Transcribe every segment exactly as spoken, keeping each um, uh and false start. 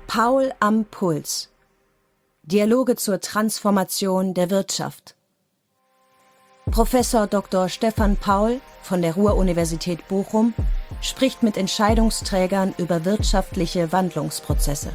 Paul am Puls. Dialoge zur Transformation der Wirtschaft. Professor Doktor Stefan Paul von der Ruhr-Universität Bochum spricht mit Entscheidungsträgern über wirtschaftliche Wandlungsprozesse.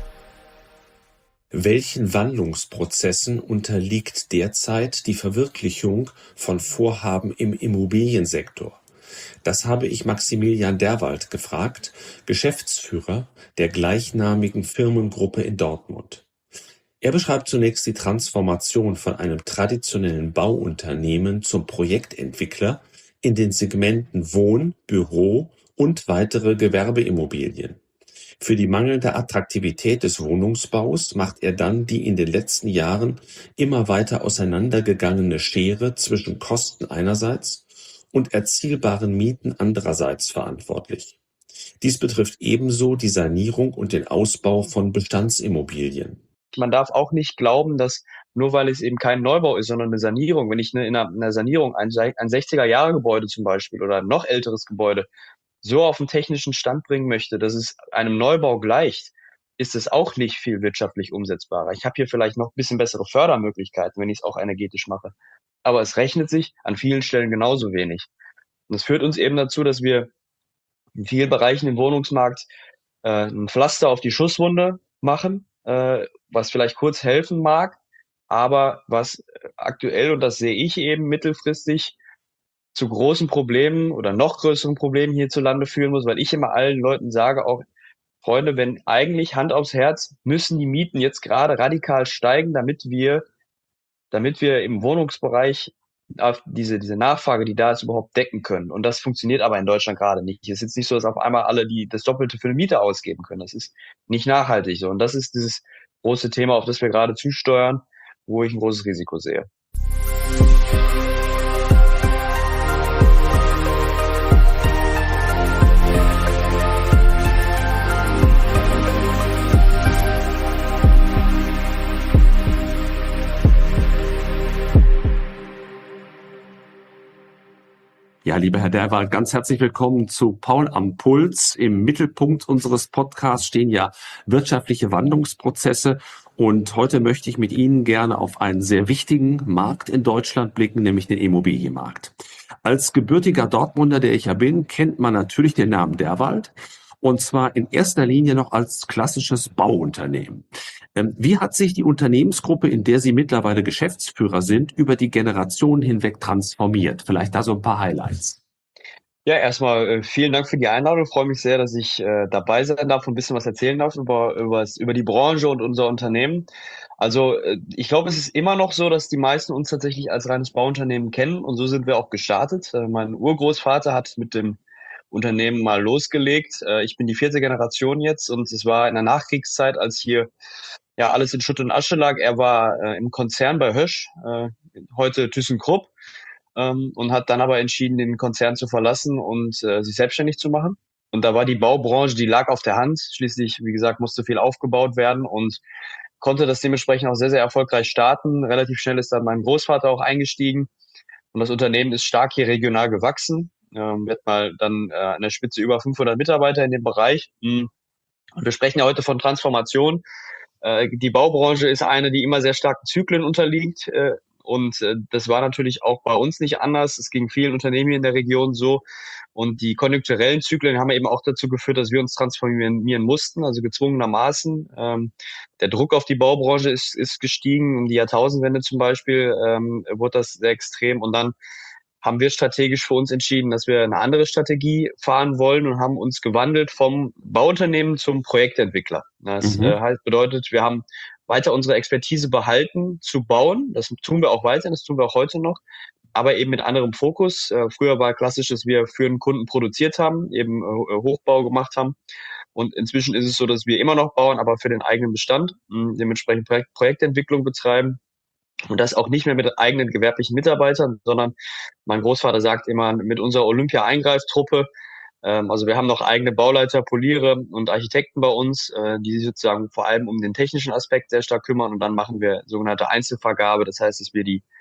Welchen Wandlungsprozessen unterliegt derzeit die Verwirklichung von Vorhaben im Immobiliensektor? Das habe ich Maximilian Derwald gefragt, Geschäftsführer der gleichnamigen Firmengruppe in Dortmund. Er beschreibt zunächst die Transformation von einem traditionellen Bauunternehmen zum Projektentwickler in den Segmenten Wohn-, Büro- und weitere Gewerbeimmobilien. Für die mangelnde Attraktivität des Wohnungsbaus macht er dann die in den letzten Jahren immer weiter auseinandergegangene Schere zwischen Kosten einerseits und erzielbaren Mieten andererseits verantwortlich. Dies betrifft ebenso die Sanierung und den Ausbau von Bestandsimmobilien. Man darf auch nicht glauben, dass nur weil es eben kein Neubau ist, sondern eine Sanierung, wenn ich eine, in einer, in einer Sanierung ein, ein sechziger-Jahre-Gebäude zum Beispiel oder ein noch älteres Gebäude so auf den technischen Stand bringen möchte, dass es einem Neubau gleicht, ist es auch nicht viel wirtschaftlich umsetzbarer. Ich habe hier vielleicht noch ein bisschen bessere Fördermöglichkeiten, wenn ich es auch energetisch mache. Aber es rechnet sich an vielen Stellen genauso wenig. Und das führt uns eben dazu, dass wir in vielen Bereichen im Wohnungsmarkt äh, ein Pflaster auf die Schusswunde machen, äh, was vielleicht kurz helfen mag, aber was aktuell, und das sehe ich eben mittelfristig, zu großen Problemen oder noch größeren Problemen hierzulande führen muss, weil ich immer allen Leuten sage, auch Freunde, wenn eigentlich Hand aufs Herz, müssen die Mieten jetzt gerade radikal steigen, damit wir, damit wir im Wohnungsbereich auf diese, diese Nachfrage, die da ist, überhaupt decken können. Und das funktioniert aber in Deutschland gerade nicht. Es ist jetzt nicht so, dass auf einmal alle die das Doppelte für eine Miete ausgeben können. Das ist nicht nachhaltig so. Und das ist dieses große Thema, auf das wir gerade zusteuern, wo ich ein großes Risiko sehe. Ja, lieber Herr Derwald, ganz herzlich willkommen zu Paul am Puls. Im Mittelpunkt unseres Podcasts stehen ja wirtschaftliche Wandlungsprozesse. Und heute möchte ich mit Ihnen gerne auf einen sehr wichtigen Markt in Deutschland blicken, nämlich den Immobilienmarkt. Als gebürtiger Dortmunder, der ich ja bin, kennt man natürlich den Namen Derwald. Und zwar in erster Linie noch als klassisches Bauunternehmen. Wie hat sich die Unternehmensgruppe, in der Sie mittlerweile Geschäftsführer sind, über die Generationen hinweg transformiert? Vielleicht da so ein paar Highlights. Ja, erstmal äh, vielen Dank für die Einladung. Ich freue mich sehr, dass ich äh, dabei sein darf und ein bisschen was erzählen darf über, über, über die Branche und unser Unternehmen. Also äh, ich glaube, es ist immer noch so, dass die meisten uns tatsächlich als reines Bauunternehmen kennen, und so sind wir auch gestartet. Äh, mein Urgroßvater hat mit dem Unternehmen mal losgelegt. Äh, ich bin die vierte Generation jetzt, und es war in der Nachkriegszeit, als hier ja alles in Schutt und Asche lag. Er war äh, im Konzern bei Hösch, äh, heute ThyssenKrupp, ähm, und hat dann aber entschieden, den Konzern zu verlassen und äh, sich selbstständig zu machen. Und da war die Baubranche, die lag auf der Hand. Schließlich, wie gesagt, musste viel aufgebaut werden und konnte das dementsprechend auch sehr, sehr erfolgreich starten. Relativ schnell ist dann mein Großvater auch eingestiegen, und das Unternehmen ist stark hier regional gewachsen. Ähm, wird mal dann äh, an der Spitze über fünfhundert Mitarbeiter in dem Bereich. Und wir sprechen ja heute von Transformation. Äh, die Baubranche ist eine, die immer sehr starken Zyklen unterliegt. Äh, und äh, das war natürlich auch bei uns nicht anders. Es ging vielen Unternehmen hier in der Region so. Und die konjunkturellen Zyklen haben eben auch dazu geführt, dass wir uns transformieren mussten, also gezwungenermaßen. Ähm, der Druck auf die Baubranche ist, ist gestiegen. Um die Jahrtausendwende zum Beispiel ähm, wurde das sehr extrem. Und dann haben wir strategisch für uns entschieden, dass wir eine andere Strategie fahren wollen, und haben uns gewandelt vom Bauunternehmen zum Projektentwickler. Das mhm. äh, heißt, bedeutet, wir haben weiter unsere Expertise behalten, zu bauen. Das tun wir auch weiter, das tun wir auch heute noch, aber eben mit anderem Fokus. Äh, früher war klassisch, dass wir für einen Kunden produziert haben, eben äh, Hochbau gemacht haben. Und inzwischen ist es so, dass wir immer noch bauen, aber für den eigenen Bestand, mh, dementsprechend Projekt Projektentwicklung betreiben. Und das auch nicht mehr mit eigenen gewerblichen Mitarbeitern, sondern mein Großvater sagt immer, mit unserer Olympia-Eingreiftruppe. Ähm, also wir haben noch eigene Bauleiter, Poliere und Architekten bei uns, äh, die sich sozusagen vor allem um den technischen Aspekt sehr stark kümmern. Und dann machen wir sogenannte Einzelvergabe. Das heißt, dass wir die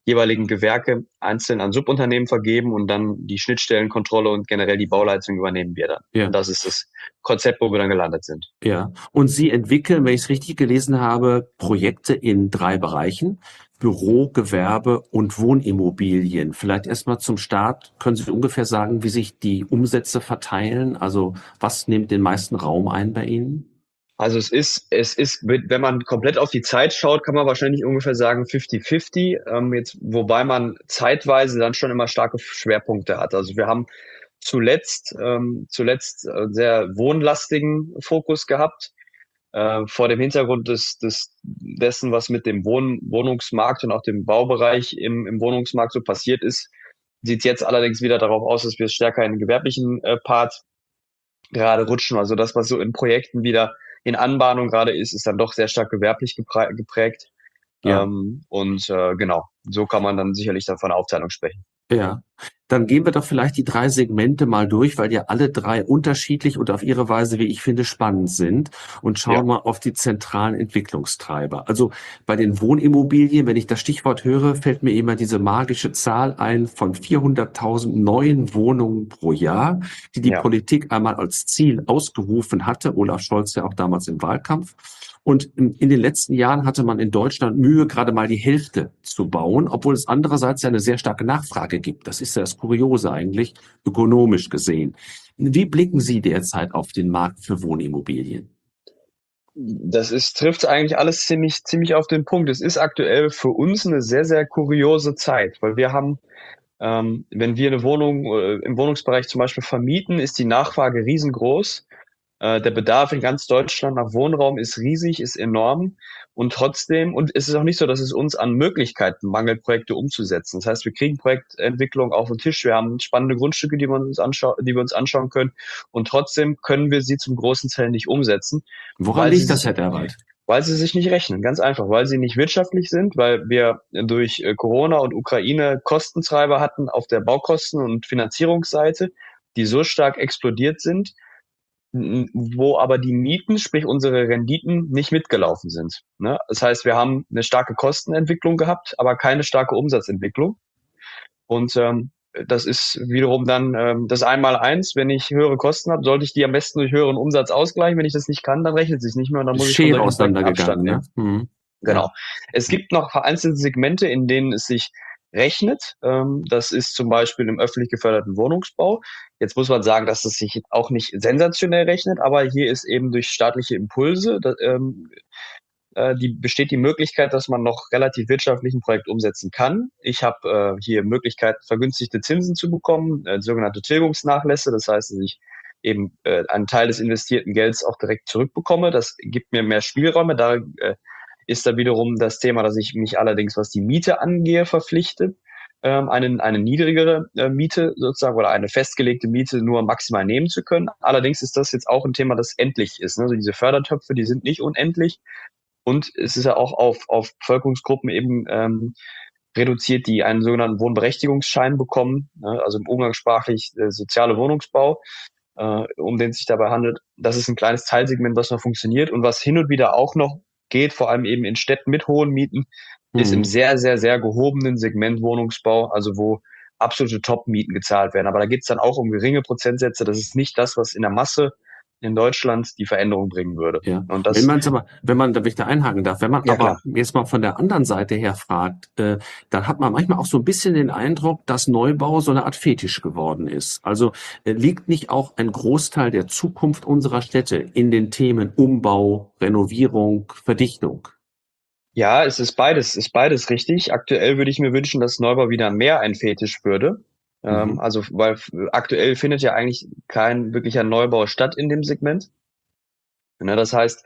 jeweiligen Gewerke einzeln an Subunternehmen vergeben und dann die Schnittstellenkontrolle und generell die Bauleitung übernehmen wir dann. Ja. Und das ist das Konzept, wo wir dann gelandet sind. Ja. Und Sie entwickeln, wenn ich es richtig gelesen habe, Projekte in drei Bereichen: Büro, Gewerbe und Wohnimmobilien. Vielleicht erstmal zum Start, können Sie ungefähr sagen, wie sich die Umsätze verteilen? Also was nimmt den meisten Raum ein bei Ihnen? Also es ist, es ist, wenn man komplett auf die Zeit schaut, kann man wahrscheinlich ungefähr sagen fifty fifty, ähm, jetzt, wobei man zeitweise dann schon immer starke Schwerpunkte hat. Also wir haben zuletzt, ähm, zuletzt äh, sehr wohnlastigen Fokus gehabt, äh, vor dem Hintergrund des, des, dessen, was mit dem Wohn Wohnungsmarkt und auch dem Baubereich im, im Wohnungsmarkt so passiert ist, sieht jetzt allerdings wieder darauf aus, dass wir stärker in den gewerblichen äh, Part gerade rutschen. Also das, was so in Projekten wieder in Anbahnung gerade ist, ist dann doch sehr stark gewerblich geprägt. Ja. Ähm, und äh, genau, so kann man dann sicherlich dann von einer Aufteilung sprechen. Ja, dann gehen wir doch vielleicht die drei Segmente mal durch, weil ja alle drei unterschiedlich und auf ihre Weise, wie ich finde, spannend sind, und schauen Ja. mal auf die zentralen Entwicklungstreiber. Also bei den Wohnimmobilien, wenn ich das Stichwort höre, fällt mir immer diese magische Zahl ein von vierhunderttausend neuen Wohnungen pro Jahr, die die Ja. Politik einmal als Ziel ausgerufen hatte, Olaf Scholz ja auch damals im Wahlkampf. Und in, in den letzten Jahren hatte man in Deutschland Mühe, gerade mal die Hälfte zu bauen, obwohl es andererseits ja eine sehr starke Nachfrage gibt. Das ist ja das Kuriose eigentlich, ökonomisch gesehen. Wie blicken Sie derzeit auf den Markt für Wohnimmobilien? Das ist, trifft eigentlich alles ziemlich, ziemlich auf den Punkt. Es ist aktuell für uns eine sehr, sehr kuriose Zeit, weil wir haben, ähm, wenn wir eine Wohnung äh, im Wohnungsbereich zum Beispiel vermieten, ist die Nachfrage riesengroß. Äh, der Bedarf in ganz Deutschland nach Wohnraum ist riesig, ist enorm. Und trotzdem, und es ist auch nicht so, dass es uns an Möglichkeiten mangelt, Projekte umzusetzen. Das heißt, wir kriegen Projektentwicklung auf den Tisch. Wir haben spannende Grundstücke, die wir uns anschauen, die wir uns anschauen können. Und trotzdem können wir sie zum großen Teil nicht umsetzen. Woran liegt das, Herr Derwald? Weil sie sich nicht rechnen, ganz einfach, weil sie nicht wirtschaftlich sind, weil wir durch Corona und Ukraine Kostentreiber hatten auf der Baukosten- und Finanzierungsseite, die so stark explodiert sind, wo aber die Mieten, sprich unsere Renditen, nicht mitgelaufen sind. Ne? Das heißt, wir haben eine starke Kostenentwicklung gehabt, aber keine starke Umsatzentwicklung. Und ähm, das ist wiederum dann ähm, das Einmaleins. Wenn ich höhere Kosten habe, sollte ich die am besten durch höheren Umsatz ausgleichen. Wenn ich das nicht kann, dann rechnet es sich nicht mehr und dann muss ich von Schere solchen Projekten Abstand auseinandergegangen, nehmen. ne? Mhm. Genau. Ja. Es gibt noch vereinzelte Segmente, in denen es sich rechnet. Ähm, das ist zum Beispiel im öffentlich geförderten Wohnungsbau. Jetzt muss man sagen, dass es sich auch nicht sensationell rechnet, aber hier ist eben durch staatliche Impulse, da, ähm, äh, die besteht die Möglichkeit, dass man noch relativ wirtschaftlich ein Projekt umsetzen kann. Ich habe äh, hier Möglichkeit, vergünstigte Zinsen zu bekommen, äh, sogenannte Tilgungsnachlässe. Das heißt, dass ich eben äh, einen Teil des investierten Gelds auch direkt zurückbekomme. Das gibt mir mehr Spielräume. Da äh, ist da wiederum das Thema, dass ich mich allerdings, was die Miete angehe, verpflichte, ähm, eine, eine niedrigere äh, Miete sozusagen oder eine festgelegte Miete nur maximal nehmen zu können. Allerdings ist das jetzt auch ein Thema, das endlich ist. Ne? Also diese Fördertöpfe, die sind nicht unendlich. Und es ist ja auch auf, auf Bevölkerungsgruppen eben ähm, reduziert, die einen sogenannten Wohnberechtigungsschein bekommen, ne? Also im umgangssprachlich äh, soziale Wohnungsbau, äh, um den es sich dabei handelt. Das ist ein kleines Teilsegment, was noch funktioniert und was hin und wieder auch noch geht, vor allem eben in Städten mit hohen Mieten, mhm. ist im sehr, sehr, sehr gehobenen Segment Wohnungsbau, also wo absolute Top-Mieten gezahlt werden. Aber da geht es dann auch um geringe Prozentsätze. Das ist nicht das, was in der Masse in Deutschland die Veränderung bringen würde. Ja. Und das, wenn man aber, wenn man, da will ich da einhaken darf, wenn man ja, aber klar. jetzt mal von der anderen Seite her fragt, äh, dann hat man manchmal auch so ein bisschen den Eindruck, dass Neubau so eine Art Fetisch geworden ist. Also äh, liegt nicht auch ein Großteil der Zukunft unserer Städte in den Themen Umbau, Renovierung, Verdichtung? Ja, es ist beides, ist beides richtig. Aktuell würde ich mir wünschen, dass Neubau wieder mehr ein Fetisch würde. Mhm. Also, weil aktuell findet ja eigentlich kein wirklicher Neubau statt in dem Segment. Ne, das heißt,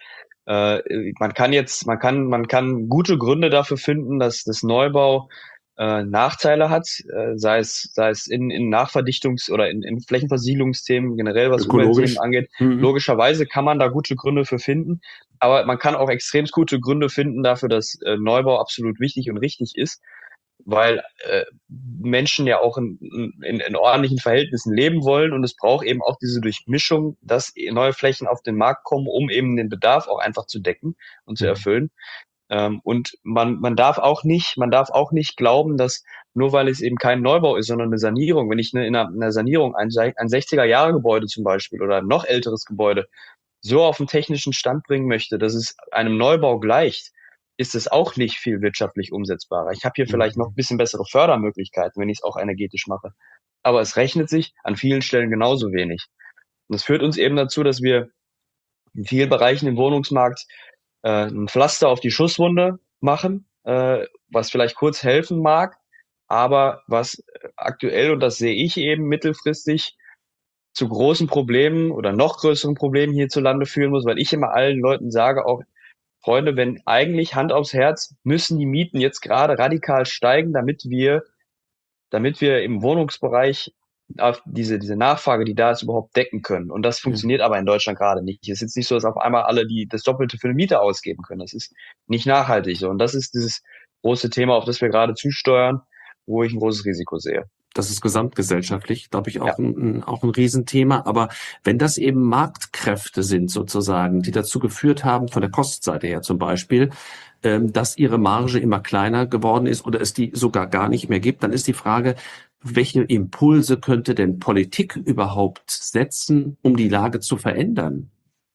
äh, man kann jetzt, man kann, man kann gute Gründe dafür finden, dass das Neubau äh, Nachteile hat, äh, sei es, sei es in, in Nachverdichtungs- oder in, in Flächenversiegelungsthemen generell, was Umweltthemen angeht. Mhm. Logischerweise kann man da gute Gründe für finden, aber man kann auch extrem gute Gründe finden dafür, dass äh, Neubau absolut wichtig und richtig ist. Weil äh, Menschen ja auch in, in, in ordentlichen Verhältnissen leben wollen und es braucht eben auch diese Durchmischung, dass neue Flächen auf den Markt kommen, um eben den Bedarf auch einfach zu decken und zu erfüllen. Ähm, und man, man darf auch nicht, man darf auch nicht glauben, dass nur weil es eben kein Neubau ist, sondern eine Sanierung, wenn ich eine, in einer, in einer Sanierung ein, ein sechziger-Jahre-Gebäude zum Beispiel oder ein noch älteres Gebäude so auf den technischen Stand bringen möchte, dass es einem Neubau gleicht, ist es auch nicht viel wirtschaftlich umsetzbarer. Ich habe hier vielleicht noch ein bisschen bessere Fördermöglichkeiten, wenn ich es auch energetisch mache. Aber es rechnet sich an vielen Stellen genauso wenig. Und das führt uns eben dazu, dass wir in vielen Bereichen im Wohnungsmarkt äh, ein Pflaster auf die Schusswunde machen, äh, was vielleicht kurz helfen mag, aber was aktuell, und das sehe ich eben mittelfristig, zu großen Problemen oder noch größeren Problemen hierzulande führen muss, weil ich immer allen Leuten sage, auch Freunde, wenn eigentlich Hand aufs Herz, müssen die Mieten jetzt gerade radikal steigen, damit wir, damit wir im Wohnungsbereich auf diese, diese Nachfrage, die da ist, überhaupt decken können. Und das funktioniert aber in Deutschland gerade nicht. Es ist jetzt nicht so, dass auf einmal alle die das Doppelte für eine Miete ausgeben können. Das ist nicht nachhaltig so. Und das ist dieses große Thema, auf das wir gerade zusteuern, wo ich ein großes Risiko sehe. Das ist gesamtgesellschaftlich, glaube ich, auch, Ja. ein, auch ein Riesenthema. Aber wenn das eben Marktkräfte sind sozusagen, die dazu geführt haben, von der Kostenseite her zum Beispiel, ähm, dass ihre Marge immer kleiner geworden ist oder es die sogar gar nicht mehr gibt, dann ist die Frage, welche Impulse könnte denn Politik überhaupt setzen, um die Lage zu verändern?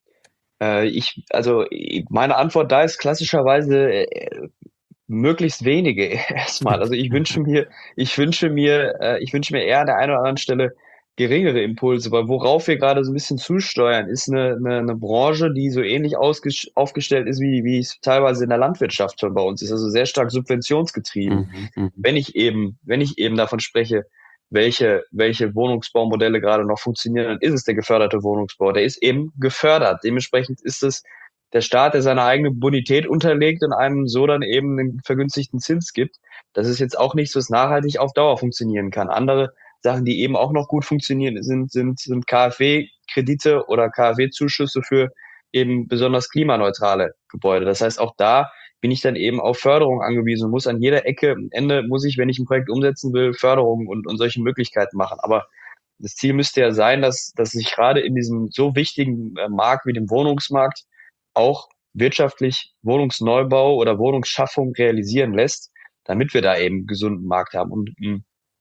Äh, ich, also meine Antwort da ist klassischerweise äh, möglichst wenige erstmal. Also ich wünsche mir, ich wünsche mir, äh, ich wünsche mir eher an der einen oder anderen Stelle geringere Impulse, weil worauf wir gerade so ein bisschen zusteuern, ist eine, eine, eine Branche, die so ähnlich ausges- aufgestellt ist, wie, wie es teilweise in der Landwirtschaft schon bei uns ist, also sehr stark subventionsgetrieben. Mhm, mhm. Wenn ich eben, wenn ich eben davon spreche, welche, welche Wohnungsbaumodelle gerade noch funktionieren, dann ist es der geförderte Wohnungsbau. Der ist eben gefördert. Dementsprechend ist es der Staat, der seine eigene Bonität unterlegt und einem so dann eben einen vergünstigten Zins gibt. Das ist jetzt auch nichts, was nachhaltig auf Dauer funktionieren kann. Andere Sachen, die eben auch noch gut funktionieren, sind, sind, sind KfW-Kredite oder KfW-Zuschüsse für eben besonders klimaneutrale Gebäude. Das heißt, auch da bin ich dann eben auf Förderung angewiesen und muss an jeder Ecke, am Ende muss ich, wenn ich ein Projekt umsetzen will, Förderung und, und solche Möglichkeiten machen. Aber das Ziel müsste ja sein, dass, dass sich gerade in diesem so wichtigen äh, Markt wie dem Wohnungsmarkt auch wirtschaftlich Wohnungsneubau oder Wohnungsschaffung realisieren lässt, damit wir da eben einen gesunden Markt haben. Und mh,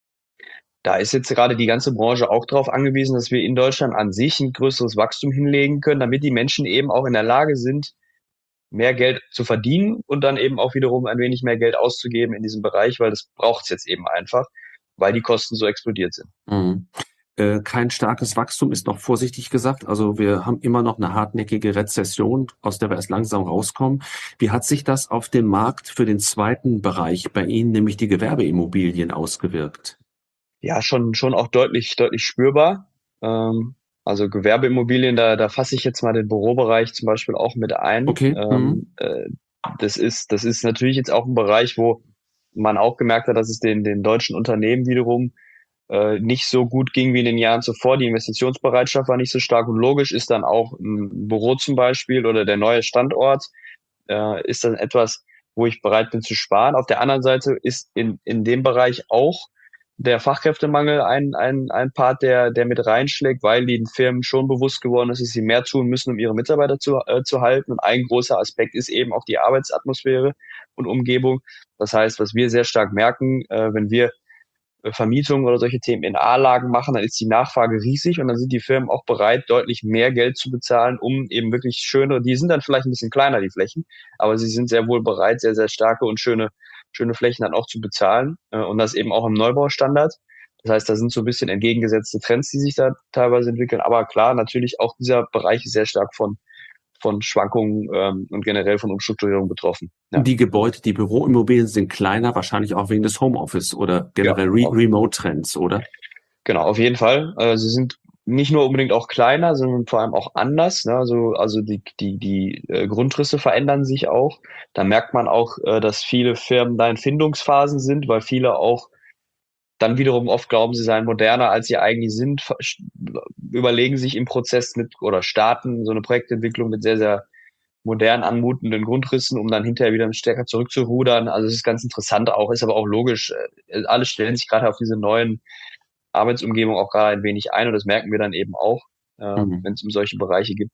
da ist jetzt gerade die ganze Branche auch darauf angewiesen, dass wir in Deutschland an sich ein größeres Wachstum hinlegen können, damit die Menschen eben auch in der Lage sind, mehr Geld zu verdienen und dann eben auch wiederum ein wenig mehr Geld auszugeben in diesem Bereich, weil das braucht es jetzt eben einfach, weil die Kosten so explodiert sind. Mhm. Äh, kein starkes Wachstum ist noch vorsichtig gesagt. Also wir haben immer noch eine hartnäckige Rezession, aus der wir erst langsam rauskommen. Wie hat sich das auf den Markt für den zweiten Bereich bei Ihnen, nämlich die Gewerbeimmobilien, ausgewirkt? Ja, schon, schon auch deutlich, deutlich spürbar. Ähm, also Gewerbeimmobilien, da, da fasse ich jetzt mal den Bürobereich zum Beispiel auch mit ein. Okay. Mhm. Ähm, äh, das ist, das ist natürlich jetzt auch ein Bereich, wo man auch gemerkt hat, dass es den, den deutschen Unternehmen wiederum äh, nicht so gut ging wie in den Jahren zuvor. Die Investitionsbereitschaft war nicht so stark und logisch ist dann auch ein Büro zum Beispiel oder der neue Standort, äh, ist dann etwas, wo ich bereit bin zu sparen. Auf der anderen Seite ist in, in dem Bereich auch der Fachkräftemangel ein, ein, ein Part, der, der mit reinschlägt, weil den Firmen schon bewusst geworden ist, dass sie mehr tun müssen, um ihre Mitarbeiter zu, äh, zu halten. Und ein großer Aspekt ist eben auch die Arbeitsatmosphäre und Umgebung. Das heißt, was wir sehr stark merken, äh, wenn wir Vermietung oder solche Themen in A-Lagen machen, dann ist die Nachfrage riesig und dann sind die Firmen auch bereit, deutlich mehr Geld zu bezahlen, um eben wirklich schöne, die sind dann vielleicht ein bisschen kleiner, die Flächen, aber sie sind sehr wohl bereit, sehr, sehr starke und schöne, schöne Flächen dann auch zu bezahlen und das eben auch im Neubaustandard. Das heißt, da sind so ein bisschen entgegengesetzte Trends, die sich da teilweise entwickeln, aber klar, natürlich auch dieser Bereich ist sehr stark von von Schwankungen ähm, und generell von Umstrukturierung betroffen. Ja. Die Gebäude, die Büroimmobilien sind kleiner, wahrscheinlich auch wegen des Homeoffice oder generell Ja, Re Remote-Trends, oder? Genau, auf jeden Fall. Äh, sie sind nicht nur unbedingt auch kleiner, sondern vor allem auch anders. Ne? Also, also die, die, die äh, Grundrisse verändern sich auch. Da merkt man auch, äh, dass viele Firmen da in Findungsphasen sind, weil viele auch dann wiederum oft glauben, sie seien moderner, als sie eigentlich sind, ver- überlegen sich im Prozess mit oder starten so eine Projektentwicklung mit sehr, sehr modern anmutenden Grundrissen, um dann hinterher wieder stärker zurückzurudern. Also es ist ganz interessant auch, ist aber auch logisch. Äh, Alle stellen sich gerade auf diese neuen Arbeitsumgebung auch gerade ein wenig ein und das merken wir dann eben auch, äh, Mhm. wenn es um solche Bereiche geht.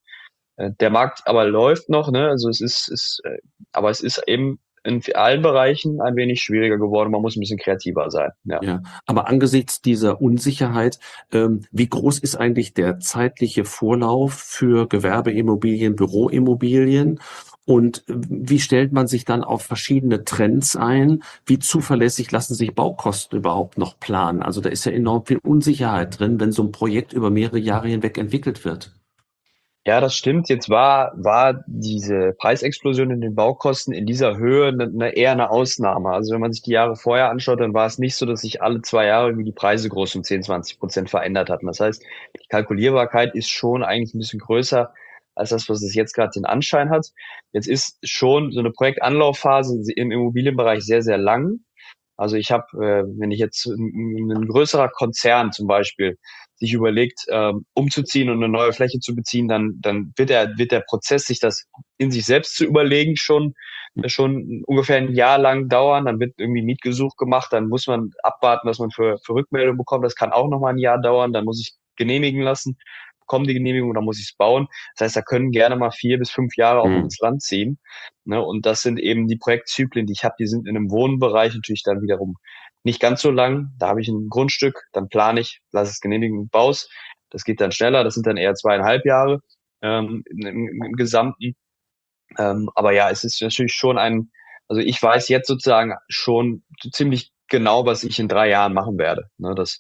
Äh, der Markt aber läuft noch, ne? Also es ist, ist, äh, aber es ist eben in allen Bereichen ein wenig schwieriger geworden. Man muss ein bisschen kreativer sein. Ja. Ja, aber angesichts dieser Unsicherheit, ähm, wie groß ist eigentlich der zeitliche Vorlauf für Gewerbeimmobilien, Büroimmobilien? Und äh, wie stellt man sich dann auf verschiedene Trends ein? Wie zuverlässig lassen sich Baukosten überhaupt noch planen? Also da ist ja enorm viel Unsicherheit drin, wenn so ein Projekt über mehrere Jahre hinweg entwickelt wird. Ja, das stimmt. Jetzt war, war diese Preisexplosion in den Baukosten in dieser Höhe eine, eine, eher eine Ausnahme. Also wenn man sich die Jahre vorher anschaut, dann war es nicht so, dass sich alle zwei Jahre irgendwie die Preise groß um zehn, zwanzig Prozent verändert hatten. Das heißt, die Kalkulierbarkeit ist schon eigentlich ein bisschen größer als das, was es jetzt gerade den Anschein hat. Jetzt ist schon so eine Projektanlaufphase im Immobilienbereich sehr, sehr lang. Also ich habe, äh, wenn ich jetzt ein, ein größerer Konzern zum Beispiel sich überlegt, ähm, umzuziehen und eine neue Fläche zu beziehen, dann, dann wird der, wird der Prozess, sich das in sich selbst zu überlegen, schon, schon ungefähr ein Jahr lang dauern. Dann wird irgendwie ein Mietgesuch gemacht, dann muss man abwarten, was man für, für Rückmeldung bekommt. Das kann auch nochmal ein Jahr dauern. Dann muss ich genehmigen lassen, bekomme die Genehmigung, dann muss ich es bauen. Das heißt, da können gerne mal vier bis fünf Jahre auch noch Hm. ins Land ziehen. Ne? Und das sind eben die Projektzyklen, die ich habe, die sind in einem Wohnbereich natürlich dann wiederum nicht ganz so lang. Da habe ich ein Grundstück, dann plane ich, lasse es genehmigen und baue es. Das geht dann schneller, das sind dann eher zweieinhalb Jahre ähm, im, im, im Gesamten. Ähm, aber ja, es ist natürlich schon ein, also ich weiß jetzt sozusagen schon ziemlich genau, was ich in drei Jahren machen werde. Ne? Das,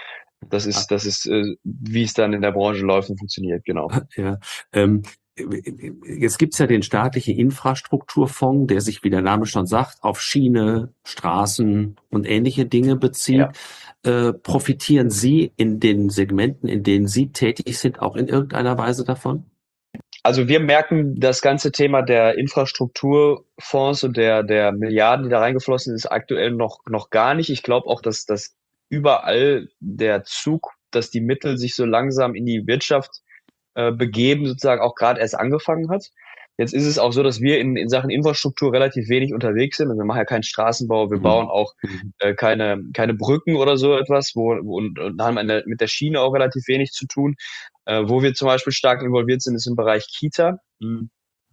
das ist, das ist, äh, wie es dann in der Branche läuft und funktioniert, genau. Ja, ähm, jetzt gibt's ja den staatlichen Infrastrukturfonds, der sich, wie der Name schon sagt, auf Schiene, Straßen und ähnliche Dinge bezieht. Ja. Äh, profitieren Sie in den Segmenten, in denen Sie tätig sind, auch in irgendeiner Weise davon? Also wir merken das ganze Thema der Infrastrukturfonds und der, der Milliarden, die da reingeflossen sind, ist aktuell noch, noch gar nicht. Ich glaube auch, dass das überall der Zug, dass die Mittel sich so langsam in die Wirtschaft äh, begeben, sozusagen auch gerade erst angefangen hat. Jetzt ist es auch so, dass wir in, in Sachen Infrastruktur relativ wenig unterwegs sind. Also wir machen ja keinen Straßenbau, wir Mhm. bauen auch Mhm. äh, keine, keine Brücken oder so etwas, wo, wo und, und haben eine, mit der Schiene auch relativ wenig zu tun. Äh, wo wir zum Beispiel stark involviert sind, ist im Bereich Kita, mh,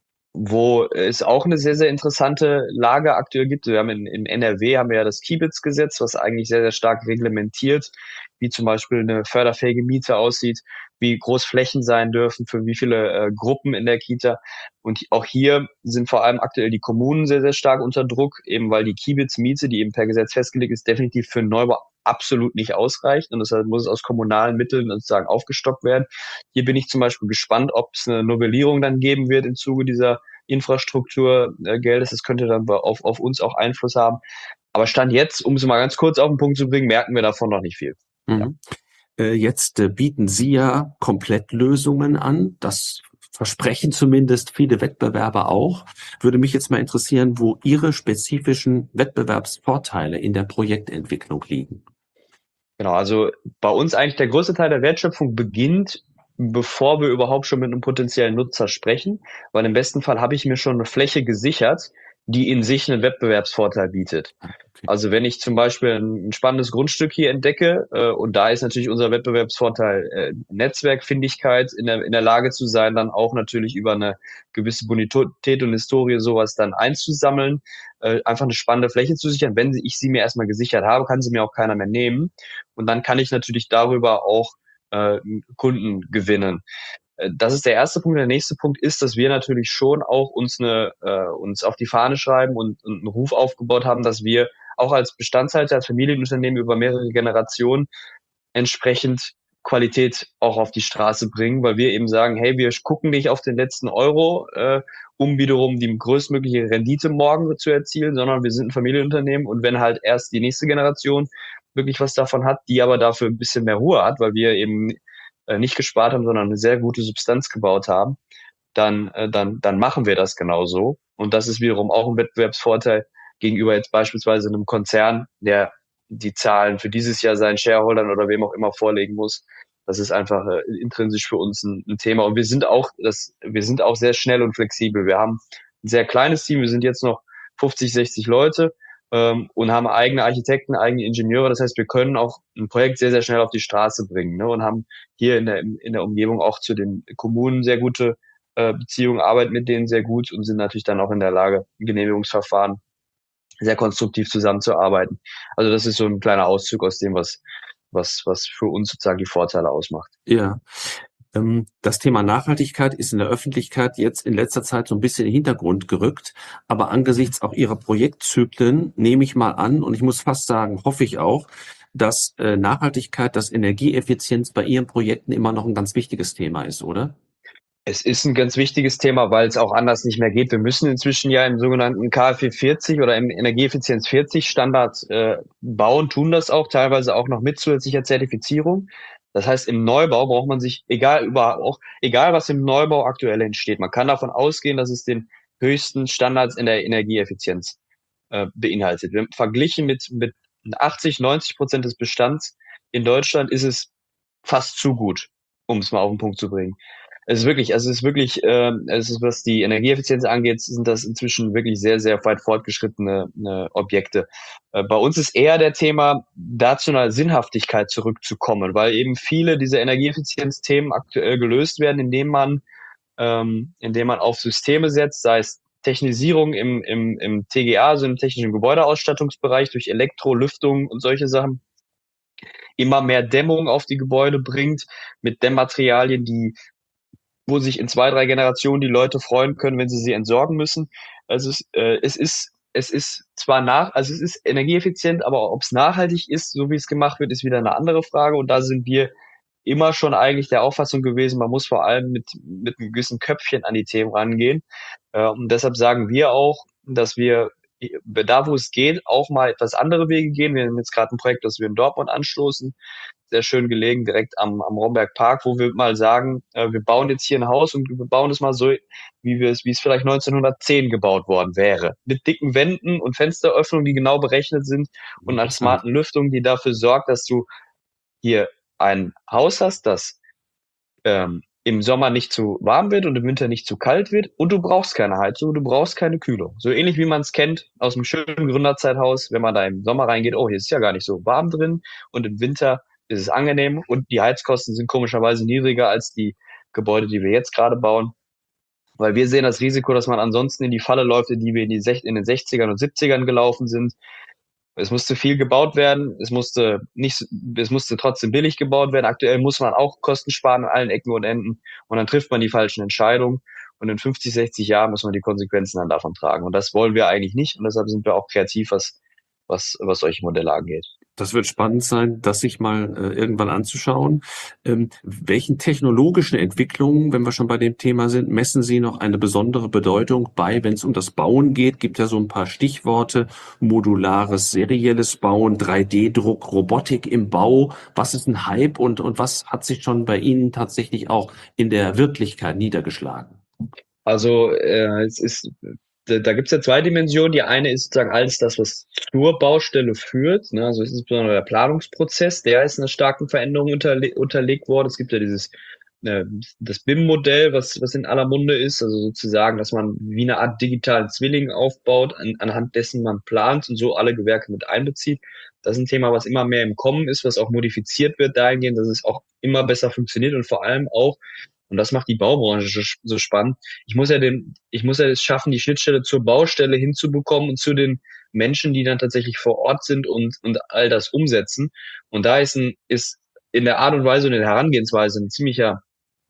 wo es auch eine sehr, sehr interessante Lage aktuell gibt. Wir haben in, in N R W haben wir ja das Kiebitz-Gesetz, was eigentlich sehr, sehr stark reglementiert, wie zum Beispiel eine förderfähige Miete aussieht, wie groß Flächen sein dürfen, für wie viele äh, Gruppen in der Kita. Und auch hier sind vor allem aktuell die Kommunen sehr, sehr stark unter Druck, eben weil die Kiebitz-Miete, die eben per Gesetz festgelegt ist, definitiv für einen Neubau absolut nicht ausreicht. Und deshalb muss es aus kommunalen Mitteln sozusagen aufgestockt werden. Hier bin ich zum Beispiel gespannt, ob es eine Novellierung dann geben wird im Zuge dieser Infrastrukturgeldes. Das könnte dann auf, auf uns auch Einfluss haben. Aber Stand jetzt, um es mal ganz kurz auf den Punkt zu bringen, merken wir davon noch nicht viel. Mhm. Äh, Jetzt äh, bieten Sie ja Komplettlösungen an. Das versprechen zumindest viele Wettbewerber auch. Würde mich jetzt mal interessieren, wo Ihre spezifischen Wettbewerbsvorteile in der Projektentwicklung liegen. Genau, also bei uns eigentlich der größte Teil der Wertschöpfung beginnt, bevor wir überhaupt schon mit einem potenziellen Nutzer sprechen, weil im besten Fall habe ich mir schon eine Fläche gesichert, die in sich einen Wettbewerbsvorteil bietet. Okay. Also wenn ich zum Beispiel ein, ein spannendes Grundstück hier entdecke, äh, und da ist natürlich unser Wettbewerbsvorteil äh, Netzwerkfindigkeit, in der, in der Lage zu sein, dann auch natürlich über eine gewisse Bonität und Historie sowas dann einzusammeln, äh, einfach eine spannende Fläche zu sichern. Wenn ich sie mir erstmal gesichert habe, kann sie mir auch keiner mehr nehmen. Und dann kann ich natürlich darüber auch äh, Kunden gewinnen. Äh, Das ist der erste Punkt. Der nächste Punkt ist, dass wir natürlich schon auch uns eine äh, uns auf die Fahne schreiben und, und einen Ruf aufgebaut haben, dass wir auch als Bestandshalter, als Familienunternehmen über mehrere Generationen entsprechend Qualität auch auf die Straße bringen, weil wir eben sagen, hey, wir gucken nicht auf den letzten Euro, äh, um wiederum die größtmögliche Rendite morgen zu erzielen, sondern wir sind ein Familienunternehmen und wenn halt erst die nächste Generation wirklich was davon hat, die aber dafür ein bisschen mehr Ruhe hat, weil wir eben äh, nicht gespart haben, sondern eine sehr gute Substanz gebaut haben, dann, äh, dann, dann machen wir das genauso. Und das ist wiederum auch ein Wettbewerbsvorteil gegenüber jetzt beispielsweise einem Konzern, der die Zahlen für dieses Jahr seinen Shareholdern oder wem auch immer vorlegen muss. Das ist einfach äh, intrinsisch für uns ein, ein Thema. Und wir sind auch, das, wir sind auch sehr schnell und flexibel. Wir haben ein sehr kleines Team. Wir sind jetzt noch fünfzig, sechzig Leute ähm, und haben eigene Architekten, eigene Ingenieure. Das heißt, wir können auch ein Projekt sehr, sehr schnell auf die Straße bringen, ne? Und haben hier in der, in der Umgebung auch zu den Kommunen sehr gute äh, Beziehungen, arbeiten mit denen sehr gut und sind natürlich dann auch in der Lage, Genehmigungsverfahren sehr konstruktiv zusammenzuarbeiten. Also das ist so ein kleiner Auszug aus dem, was, was, was für uns sozusagen die Vorteile ausmacht. Ja. Ähm, Das Thema Nachhaltigkeit ist in der Öffentlichkeit jetzt in letzter Zeit so ein bisschen in den Hintergrund gerückt. Aber angesichts auch Ihrer Projektzyklen nehme ich mal an, und ich muss fast sagen, hoffe ich auch, dass äh, Nachhaltigkeit, dass Energieeffizienz bei Ihren Projekten immer noch ein ganz wichtiges Thema ist, oder? Es ist ein ganz wichtiges Thema, weil es auch anders nicht mehr geht. Wir müssen inzwischen ja im sogenannten K f E vierzig oder im Energieeffizienz vierzig Standard äh, bauen, tun das auch, teilweise auch noch mit zusätzlicher Zertifizierung. Das heißt, im Neubau braucht man sich, egal über auch, egal was im Neubau aktuell entsteht, man kann davon ausgehen, dass es den höchsten Standards in der Energieeffizienz äh, beinhaltet. Wir, verglichen mit, mit achtzig, neunzig Prozent des Bestands in Deutschland ist es fast zu gut, um es mal auf den Punkt zu bringen. Es ist wirklich, also es ist wirklich, äh, es ist, was die Energieeffizienz angeht, sind das inzwischen wirklich sehr, sehr weit fortgeschrittene äh, Objekte. Äh, bei uns ist eher der Thema, da zu einer Sinnhaftigkeit zurückzukommen, weil eben viele dieser Energieeffizienzthemen aktuell gelöst werden, indem man, ähm, indem man auf Systeme setzt, sei es Technisierung im, im, im T G A, also im technischen Gebäudeausstattungsbereich, durch Elektro, Lüftung und solche Sachen, immer mehr Dämmung auf die Gebäude bringt, mit Dämmmaterialien, die wo sich in zwei, drei Generationen die Leute freuen können, wenn sie sie entsorgen müssen. Also es, äh, es ist es ist zwar nach, also es ist energieeffizient, aber ob es nachhaltig ist, so wie es gemacht wird, ist wieder eine andere Frage. Und da sind wir immer schon eigentlich der Auffassung gewesen, man muss vor allem mit mit einem gewissen Köpfchen an die Themen rangehen. Äh, und deshalb sagen wir auch, dass wir da, wo es geht, auch mal etwas andere Wege gehen. Wir haben jetzt gerade ein Projekt, das wir in Dortmund anstoßen, sehr schön gelegen, direkt am, am Romberg Park, wo wir mal sagen, äh, wir bauen jetzt hier ein Haus und wir bauen es mal so, wie wir es, wie es vielleicht neunzehnhundertzehn gebaut worden wäre. Mit dicken Wänden und Fensteröffnungen, die genau berechnet sind und einer smarten Lüftung, die dafür sorgt, dass du hier ein Haus hast, das ähm, im Sommer nicht zu warm wird und im Winter nicht zu kalt wird und du brauchst keine Heizung, du brauchst keine Kühlung. So ähnlich wie man es kennt aus einem schönen Gründerzeithaus, wenn man da im Sommer reingeht, oh, hier ist ja gar nicht so warm drin und im Winter ist es angenehm und die Heizkosten sind komischerweise niedriger als die Gebäude, die wir jetzt gerade bauen. Weil wir sehen das Risiko, dass man ansonsten in die Falle läuft, in die wir in, die Sech- in den sechzigern und siebzigern gelaufen sind. Es musste viel gebaut werden, es musste nicht, es musste trotzdem billig gebaut werden. Aktuell muss man auch Kosten sparen an allen Ecken und Enden und dann trifft man die falschen Entscheidungen und in fünfzig, sechzig Jahren muss man die Konsequenzen dann davon tragen. Und das wollen wir eigentlich nicht und deshalb sind wir auch kreativ, was, was, was solche Modelle angeht. Das wird spannend sein, das sich mal äh, irgendwann anzuschauen. Ähm, welchen technologischen Entwicklungen, wenn wir schon bei dem Thema sind, messen Sie noch eine besondere Bedeutung bei, wenn es um das Bauen geht? Gibt ja so ein paar Stichworte: modulares, serielles Bauen, drei D Druck, Robotik im Bau. Was ist ein Hype und, und was hat sich schon bei Ihnen tatsächlich auch in der Wirklichkeit niedergeschlagen? Also äh, es ist da, da gibt es ja zwei Dimensionen. Die eine ist sozusagen alles das, was zur Baustelle führt. Ne? Also es ist insbesondere der Planungsprozess, der ist einer starken Veränderung unterle unterlegt worden. Es gibt ja dieses äh, das B I M-Modell, was was in aller Munde ist, also sozusagen, dass man wie eine Art digitalen Zwilling aufbaut, an, anhand dessen man plant und so alle Gewerke mit einbezieht. Das ist ein Thema, was immer mehr im Kommen ist, was auch modifiziert wird dahingehend, dass es auch immer besser funktioniert und vor allem auch, und das macht die Baubranche so spannend. Ich muss ja den, ich muss ja es schaffen, die Schnittstelle zur Baustelle hinzubekommen und zu den Menschen, die dann tatsächlich vor Ort sind und, und all das umsetzen. Und da ist ein, ist in der Art und Weise und in der Herangehensweise ein ziemlicher,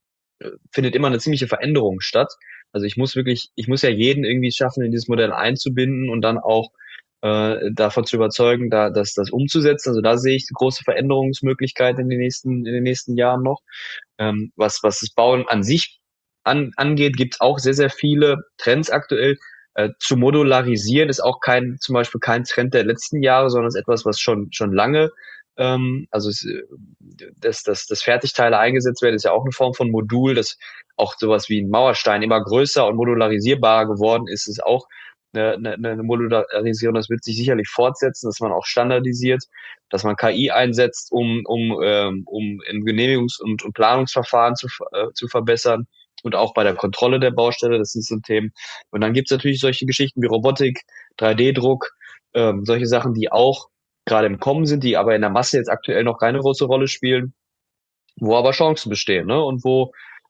findet immer eine ziemliche Veränderung statt. Also ich muss wirklich, ich muss ja jeden irgendwie schaffen, in dieses Modell einzubinden und dann auch äh, davon zu überzeugen, da das, das umzusetzen. Also da sehe ich große Veränderungsmöglichkeiten in den nächsten, in den nächsten Jahren noch. Ähm, was, was das Bauen an sich an, angeht, gibt es auch sehr, sehr viele Trends aktuell. Äh, zu modularisieren ist auch kein, zum Beispiel kein Trend der letzten Jahre, sondern ist etwas, was schon, schon lange, ähm, also es, dass, dass, dass Fertigteile eingesetzt werden, ist ja auch eine Form von Modul, dass auch sowas wie ein Mauerstein immer größer und modularisierbarer geworden ist, ist auch eine, eine, eine Modularisierung. Das wird sich sicherlich fortsetzen, dass man auch standardisiert, dass man K I einsetzt, um, um, ähm, um in Genehmigungs- und, und Planungsverfahren zu, äh, zu verbessern und auch bei der Kontrolle der Baustelle, das sind so Themen. Und dann gibt es natürlich solche Geschichten wie Robotik, drei D Druck, ähm, solche Sachen, die auch gerade im Kommen sind, die aber in der Masse jetzt aktuell noch keine große Rolle spielen, wo aber Chancen bestehen, ne? Und wo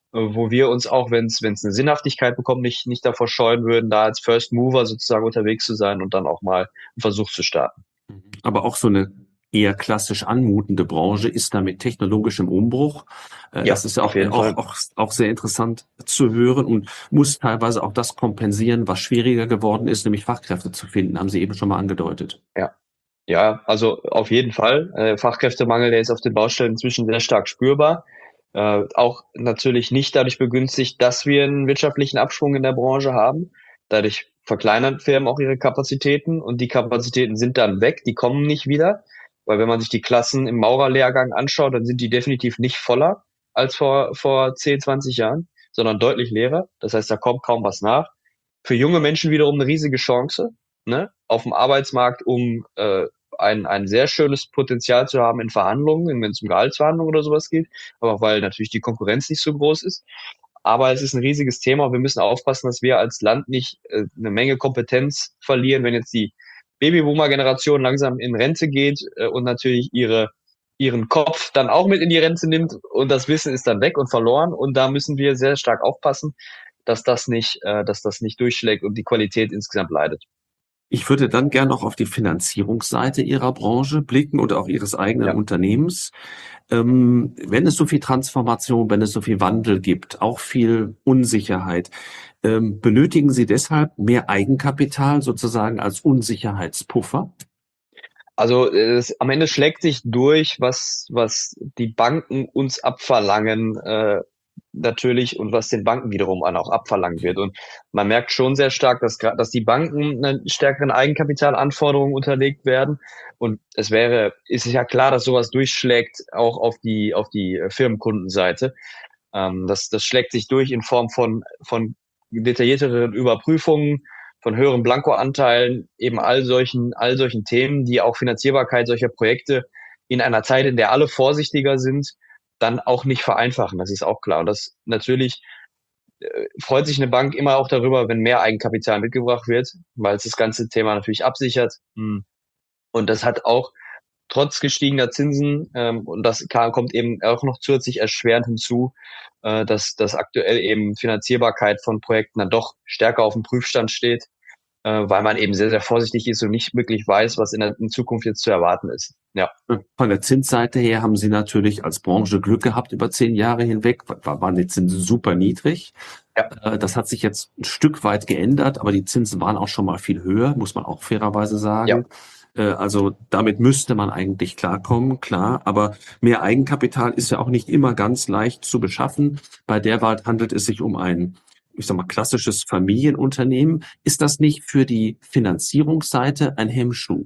äh, wo wir uns auch, wenn es wenn es eine Sinnhaftigkeit bekommt, nicht nicht davor scheuen würden, da als First Mover sozusagen unterwegs zu sein und dann auch mal einen Versuch zu starten. Aber auch so eine eher klassisch anmutende Branche ist da mit technologischem Umbruch. Äh, Ja, das ist ja auf auch, jeden Fall. auch, auch, auch sehr interessant zu hören und muss teilweise auch das kompensieren, was schwieriger geworden ist, nämlich Fachkräfte zu finden, haben Sie eben schon mal angedeutet. Ja. Ja, also auf jeden Fall. Äh, Fachkräftemangel, der ist auf den Baustellen inzwischen sehr stark spürbar. Äh, auch natürlich nicht dadurch begünstigt, dass wir einen wirtschaftlichen Abschwung in der Branche haben. Dadurch verkleinern Firmen auch ihre Kapazitäten und die Kapazitäten sind dann weg, die kommen nicht wieder. Weil wenn man sich die Klassen im Maurerlehrgang anschaut, dann sind die definitiv nicht voller als vor, vor zehn, zwanzig Jahren, sondern deutlich leerer. Das heißt, da kommt kaum was nach. Für junge Menschen wiederum eine riesige Chance, ne, auf dem Arbeitsmarkt, um äh, ein, ein sehr schönes Potenzial zu haben in Verhandlungen, wenn es um Gehaltsverhandlungen oder sowas geht, aber auch weil natürlich die Konkurrenz nicht so groß ist. Aber es ist ein riesiges Thema und wir müssen aufpassen, dass wir als Land nicht äh, eine Menge Kompetenz verlieren, wenn jetzt die Babyboomer-Generation langsam in Rente geht äh, und natürlich ihre ihren Kopf dann auch mit in die Rente nimmt und das Wissen ist dann weg und verloren und da müssen wir sehr stark aufpassen, dass das nicht, äh, dass das nicht durchschlägt und die Qualität insgesamt leidet. Ich würde dann gern noch auf die Finanzierungsseite Ihrer Branche blicken oder auch Ihres eigenen Ja. Unternehmens. Ähm, wenn es so viel Transformation, wenn es so viel Wandel gibt, auch viel Unsicherheit, ähm, benötigen Sie deshalb mehr Eigenkapital sozusagen als Unsicherheitspuffer? Also es, am Ende schlägt sich durch, was, was die Banken uns abverlangen, äh, natürlich und was den Banken wiederum an auch abverlangt wird. Und man merkt schon sehr stark, dass, gra- dass die Banken einer stärkeren Eigenkapitalanforderungen unterlegt werden. Und es wäre, ist ja klar, dass sowas durchschlägt auch auf die, auf die äh, Firmenkundenseite. Ähm, das, das schlägt sich durch in Form von, von detaillierteren Überprüfungen, von höheren Blankoanteilen, eben all solchen, all solchen Themen, die auch Finanzierbarkeit solcher Projekte in einer Zeit, in der alle vorsichtiger sind, dann auch nicht vereinfachen. Das ist auch klar. Und das natürlich äh, freut sich eine Bank immer auch darüber, wenn mehr Eigenkapital mitgebracht wird, weil es das ganze Thema natürlich absichert. Hm. Und das hat auch trotz gestiegener Zinsen, ähm, und das kam, kommt eben auch noch zusätzlich erschwerend hinzu, äh, dass, dass aktuell eben Finanzierbarkeit von Projekten dann doch stärker auf dem Prüfstand steht, äh, weil man eben sehr, sehr vorsichtig ist und nicht wirklich weiß, was in der in Zukunft jetzt zu erwarten ist. Ja. Von der Zinsseite her haben Sie natürlich als Branche Glück gehabt über zehn Jahre hinweg, wa- waren die Zinsen super niedrig. Ja. Äh, Das hat sich jetzt ein Stück weit geändert, aber die Zinsen waren auch schon mal viel höher, muss man auch fairerweise sagen. Äh, Also damit müsste man eigentlich klarkommen, klar. Aber mehr Eigenkapital ist ja auch nicht immer ganz leicht zu beschaffen. Bei Derwald handelt es sich um ein, ich sag mal, klassisches Familienunternehmen. Ist das nicht für die Finanzierungsseite ein Hemmschuh?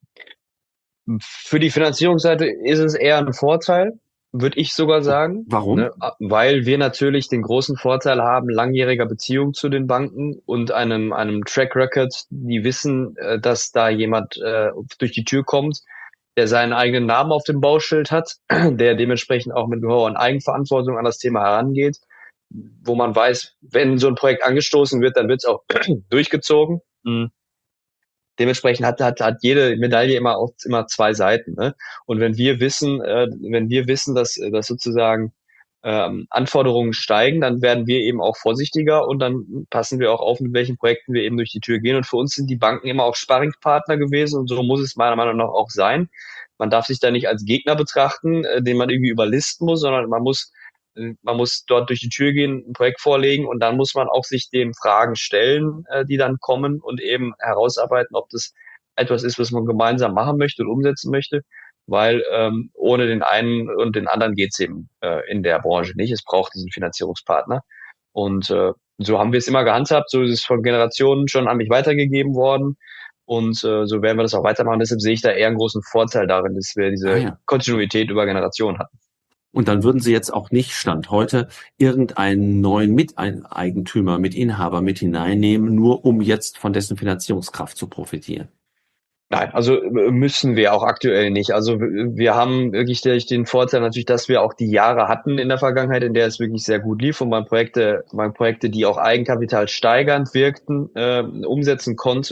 Für die Finanzierungsseite ist es eher ein Vorteil, würde ich sogar sagen. Warum? Ne? Weil wir natürlich den großen Vorteil haben, langjähriger Beziehung zu den Banken und einem, einem Track Record, die wissen, äh, dass da jemand äh, durch die Tür kommt, der seinen eigenen Namen auf dem Bauschild hat, der dementsprechend auch mit Gehör und Eigenverantwortung an das Thema herangeht, wo man weiß, wenn so ein Projekt angestoßen wird, dann wird es auch durchgezogen. Mhm. Dementsprechend hat, hat, hat jede Medaille immer auch immer zwei Seiten. Ne? Und wenn wir wissen, äh, wenn wir wissen, dass, dass sozusagen ähm, Anforderungen steigen, dann werden wir eben auch vorsichtiger und dann passen wir auch auf, mit welchen Projekten wir eben durch die Tür gehen. Und für uns sind die Banken immer auch Sparringspartner gewesen und so muss es meiner Meinung nach auch sein. Man darf sich da nicht als Gegner betrachten, äh, den man irgendwie überlisten muss, sondern man muss man muss dort durch die Tür gehen, ein Projekt vorlegen und dann muss man auch sich dem Fragen stellen, äh, die dann kommen und eben herausarbeiten, ob das etwas ist, was man gemeinsam machen möchte und umsetzen möchte, weil ähm, ohne den einen und den anderen geht's eben äh, in der Branche nicht. Es braucht diesen Finanzierungspartner und äh, so haben wir es immer gehandhabt, so ist es von Generationen schon an mich weitergegeben worden und äh, so werden wir das auch weitermachen. Deshalb sehe ich da eher einen großen Vorteil darin, dass wir diese Ah, ja. Kontinuität über Generationen hatten. Und dann würden Sie jetzt auch nicht Stand heute irgendeinen neuen Miteigentümer, Mitinhaber mit hineinnehmen, nur um jetzt von dessen Finanzierungskraft zu profitieren. Nein, also äh, müssen wir auch aktuell nicht. Also w- wir haben wirklich der- den Vorteil natürlich, dass wir auch die Jahre hatten in der Vergangenheit, in der es wirklich sehr gut lief und man Projekte, man Projekte, die auch Eigenkapital steigernd wirkten, äh, umsetzen konnte.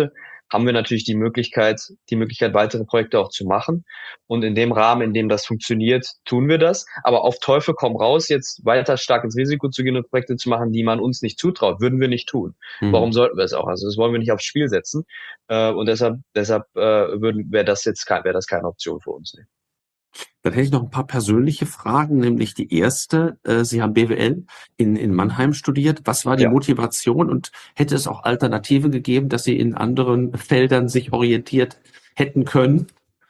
haben wir natürlich die Möglichkeit, die Möglichkeit, weitere Projekte auch zu machen. Und in dem Rahmen, in dem das funktioniert, tun wir das. Aber auf Teufel komm raus, jetzt weiter stark ins Risiko zu gehen und Projekte zu machen, die man uns nicht zutraut, würden wir nicht tun. Mhm. Warum sollten wir es auch? Also das wollen wir nicht aufs Spiel setzen. Äh, und deshalb, deshalb äh, würden, wäre das jetzt kein, wäre das keine Option für uns. Nee. Dann hätte ich noch ein paar persönliche Fragen, nämlich die erste. Äh, Sie haben B W L in, in Mannheim studiert. Was war die Ja. Motivation und hätte es auch Alternativen gegeben, dass Sie in anderen Feldern sich orientiert hätten können?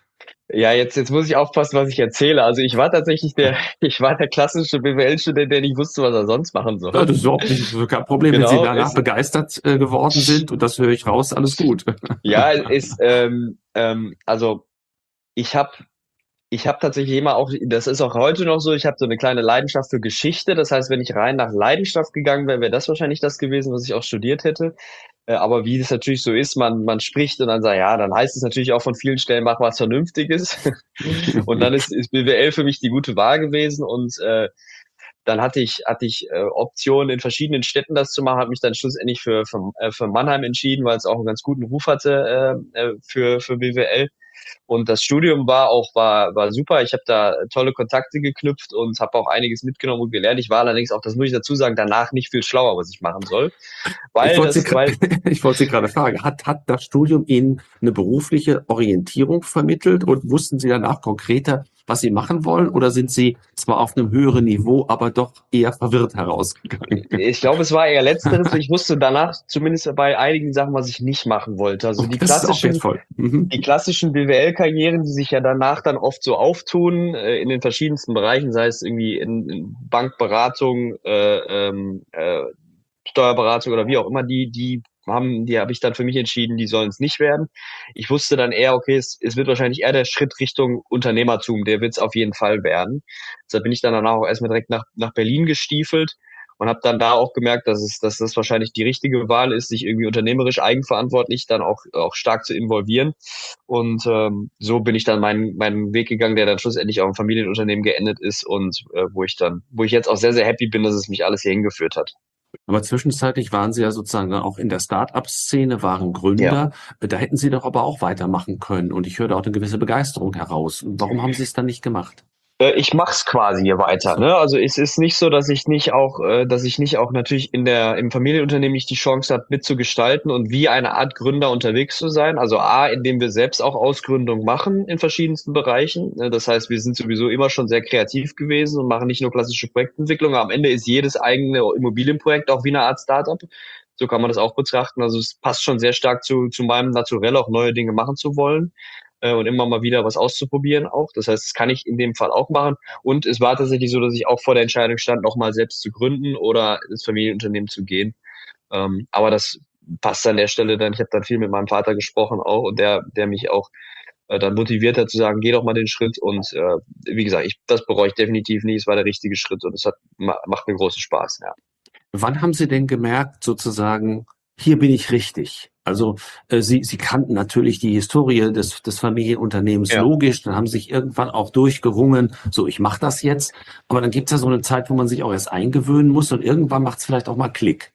Ja, jetzt, jetzt muss ich aufpassen, was ich erzähle. Also ich war tatsächlich der, ich war der klassische B W L-Student, der nicht wusste, was er sonst machen soll. Ja, das ist überhaupt nicht kein Problem, wenn Genau, Sie danach es- begeistert äh, geworden sind und das höre ich raus, alles gut. Ja, es ist, ähm, ähm, also ich habe ich habe tatsächlich immer auch, das ist auch heute noch so, ich habe so eine kleine Leidenschaft für Geschichte. Das heißt, wenn ich rein nach Leidenschaft gegangen wäre, wäre das wahrscheinlich das gewesen, was ich auch studiert hätte. Äh, Aber wie das natürlich so ist, man, man spricht und dann sagt, ja, dann heißt es natürlich auch von vielen Stellen, mach was Vernünftiges. Und dann ist, ist B W L für mich die gute Wahl gewesen und äh, dann hatte ich hatte ich äh, Optionen in verschiedenen Städten das zu machen, habe mich dann schlussendlich für für, äh, für Mannheim entschieden, weil es auch einen ganz guten Ruf hatte äh, äh, für für B W L. Und das Studium war auch war war super. Ich habe da tolle Kontakte geknüpft und habe auch einiges mitgenommen und gelernt. Ich war allerdings auch, das muss ich dazu sagen, danach nicht viel schlauer, was ich machen soll, weil Ich wollte Sie, das weil gra- ich wollte Sie gerade fragen, hat, hat das Studium Ihnen eine berufliche Orientierung vermittelt und wussten Sie danach konkreter, was Sie machen wollen, oder sind Sie zwar auf einem höheren Niveau, aber doch eher verwirrt herausgegangen? ich glaube, es war eher letzteres. Ich wusste danach zumindest bei einigen Sachen, was ich nicht machen wollte. Also die Das ist auch klassischen wertvoll. Mhm. die klassischen B W L-Karrieren, die sich ja danach dann oft so auftun, äh, in den verschiedensten Bereichen, sei es irgendwie in, in Bankberatung, äh, ähm, äh, Steuerberatung oder wie auch immer, die, die haben, die habe ich dann für mich entschieden, die sollen es nicht werden. Ich wusste dann eher, okay, es, es wird wahrscheinlich eher der Schritt Richtung Unternehmertum, der wird es auf jeden Fall werden. Deshalb bin ich dann danach auch erstmal direkt nach, nach Berlin gestiefelt und habe dann da auch gemerkt, dass es, dass das wahrscheinlich die richtige Wahl ist, sich irgendwie unternehmerisch eigenverantwortlich dann auch, auch stark zu involvieren. Und ähm, so bin ich dann meinen meinen Weg gegangen, der dann schlussendlich auch im Familienunternehmen geendet ist und äh, wo ich dann, wo ich jetzt auch sehr, sehr happy bin, dass es mich alles hier hingeführt hat. Aber zwischenzeitlich waren Sie ja sozusagen dann auch in der Start-up-Szene, waren Gründer. Da hätten Sie doch aber auch weitermachen können. Und ich höre da auch eine gewisse Begeisterung heraus. Warum haben Sie es dann nicht gemacht? Äh, Ich mach's quasi hier weiter, ne? Also es ist nicht so, dass ich nicht auch, äh, dass ich nicht auch natürlich in der im Familienunternehmen nicht die Chance habe, mitzugestalten und wie eine Art Gründer unterwegs zu sein. Also A, indem wir selbst auch Ausgründung machen in verschiedensten Bereichen. Ne? Das heißt, wir sind sowieso immer schon sehr kreativ gewesen und machen nicht nur klassische Projektentwicklung. Am Ende ist jedes eigene Immobilienprojekt auch wie eine Art Startup. So kann man das auch betrachten. Also es passt schon sehr stark zu zu meinem Naturell, auch neue Dinge machen zu wollen äh, und immer mal wieder was auszuprobieren auch. Das heißt, das kann ich in dem Fall auch machen. Und es war tatsächlich so, dass ich auch vor der Entscheidung stand, nochmal selbst zu gründen oder ins Familienunternehmen zu gehen. Ähm, aber das passt an der Stelle dann. Ich habe dann viel mit meinem Vater gesprochen auch und der, der mich auch äh, dann motiviert hat zu sagen, geh doch mal den Schritt. Und äh, wie gesagt, ich, das bereue ich definitiv nicht. Es war der richtige Schritt und es hat ma- macht mir großen Spaß. Ja. Wann haben Sie denn gemerkt, sozusagen, hier bin ich richtig? Also äh, Sie, Sie kannten natürlich die Historie des, des Familienunternehmens Ja. logisch, dann haben Sie sich irgendwann auch durchgerungen, so ich mache das jetzt. Aber dann gibt es ja so eine Zeit, wo man sich auch erst eingewöhnen muss und irgendwann macht es vielleicht auch mal Klick.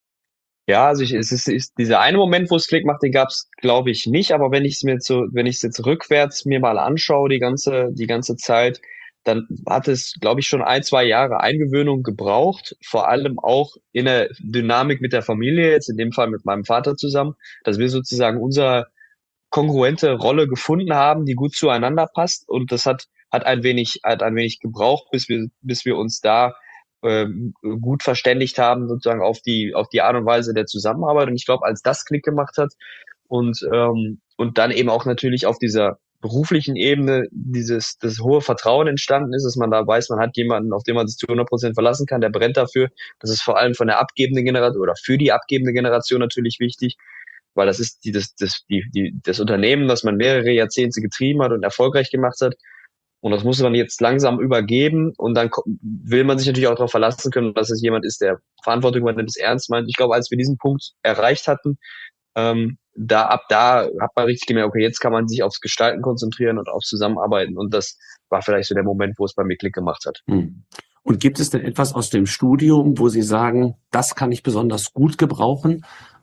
Ja, also ich, es ist, ist dieser eine Moment, wo es Klick macht, den gab es, glaube ich, nicht. Aber wenn ich es mir jetzt so, wenn ich es jetzt rückwärts mir mal anschaue, die ganze, die ganze Zeit, dann hat es, glaube ich, schon ein, zwei Jahre Eingewöhnung gebraucht. Vor allem auch in der Dynamik mit der Familie, jetzt in dem Fall mit meinem Vater zusammen, dass wir sozusagen unsere kongruente Rolle gefunden haben, die gut zueinander passt. Und das hat, hat ein wenig, hat ein wenig gebraucht, bis wir, bis wir uns da ähm, gut verständigt haben, sozusagen auf die, auf die Art und Weise der Zusammenarbeit. Und ich glaube, als das Klick gemacht hat und, ähm, und dann eben auch natürlich auf dieser beruflichen Ebene dieses, das hohe Vertrauen entstanden ist, dass man da weiß, man hat jemanden, auf den man sich zu hundert Prozent verlassen kann, der brennt dafür. Das ist vor allem von der abgebenden Generation oder für die abgebende Generation natürlich wichtig, weil das ist die, das, das, die, die, das Unternehmen, das man mehrere Jahrzehnte getrieben hat und erfolgreich gemacht hat. Und das muss man jetzt langsam übergeben. Und dann will man sich natürlich auch darauf verlassen können, dass es jemand ist, der Verantwortung übernimmt, es ernst meint. Ich glaube, als wir diesen Punkt erreicht hatten, ähm, da ab da hat man richtig gemerkt, okay, jetzt kann man sich aufs Gestalten konzentrieren und aufs Zusammenarbeiten. Und das war vielleicht so der Moment, wo es bei mir Klick gemacht hat. Hm. Und gibt es denn etwas aus dem Studium, wo Sie sagen, das kann ich besonders gut gebrauchen,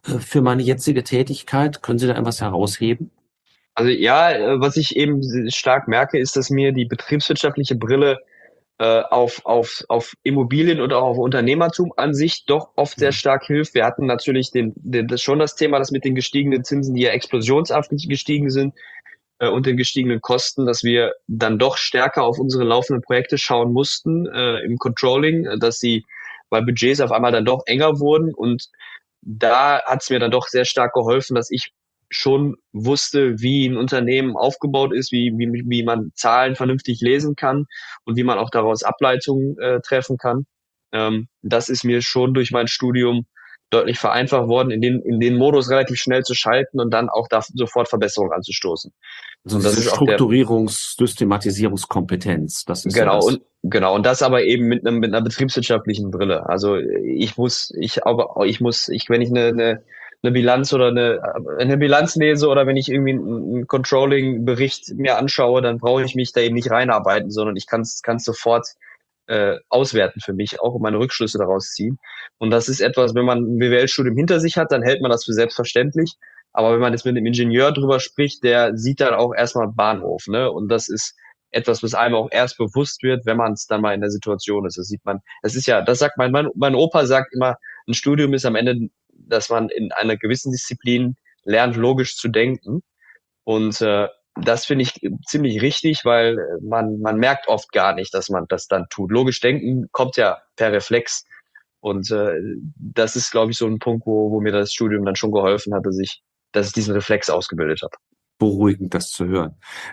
äh, für meine jetzige Tätigkeit? Können Sie da etwas herausheben? Also ja, äh, was ich eben stark merke, ist, dass mir die betriebswirtschaftliche Brille äh, auf, auf, auf Immobilien und auch auf Unternehmertum an sich doch oft sehr Mhm. stark hilft. Wir hatten natürlich den, den, das schon das Thema, das mit den gestiegenen Zinsen, die ja explosionsartig gestiegen sind, äh, und den gestiegenen Kosten, dass wir dann doch stärker auf unsere laufenden Projekte schauen mussten äh, im Controlling, äh, dass sie, weil Budgets auf einmal dann doch enger wurden. Und da hat es mir dann doch sehr stark geholfen, dass ich schon wusste, wie ein Unternehmen aufgebaut ist, wie, wie, wie man Zahlen vernünftig lesen kann und wie man auch daraus Ableitungen äh, treffen kann. Ähm, das ist mir schon durch mein Studium deutlich vereinfacht worden, in den, in den Modus relativ schnell zu schalten und dann auch da sofort Verbesserungen anzustoßen. Also Und das diese ist auch der, Strukturierungs-, Systematisierungskompetenz, das ist ja genau, das. und genau, und das aber eben mit einem, mit einer betriebswirtschaftlichen Brille. Also ich muss, ich aber ich muss, ich, wenn ich eine, eine, eine Bilanz oder eine, eine Bilanz lese oder wenn ich irgendwie einen Controlling-Bericht mir anschaue, dann brauche ich mich da eben nicht reinarbeiten, sondern ich kann es kann sofort äh, auswerten für mich, auch meine Rückschlüsse daraus ziehen. Und das ist etwas, wenn man ein B W L-Studium hinter sich hat, dann hält man das für selbstverständlich. Aber wenn man jetzt mit einem Ingenieur drüber spricht, der sieht dann auch erstmal Bahnhof, ne? Und das ist etwas, was einem auch erst bewusst wird, wenn man es dann mal in der Situation ist. Das sieht man, das ist ja, das sagt mein, mein, mein Opa sagt immer, ein Studium ist am Ende, dass man in einer gewissen Disziplin lernt, logisch zu denken. Und äh, das finde ich ziemlich richtig, weil man, man merkt oft gar nicht, dass man das dann tut. Logisch denken kommt ja per Reflex. Und äh, das ist, glaube ich, so ein Punkt, wo, wo mir das Studium dann schon geholfen hat, dass ich, dass ich diesen Reflex ausgebildet habe. Beruhigend, das zu hören.